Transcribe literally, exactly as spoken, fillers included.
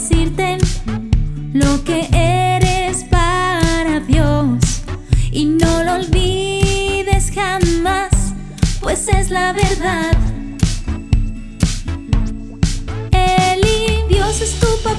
decirte lo que eres para Dios, y no lo olvides jamás, pues es la verdad. Él y Dios es tu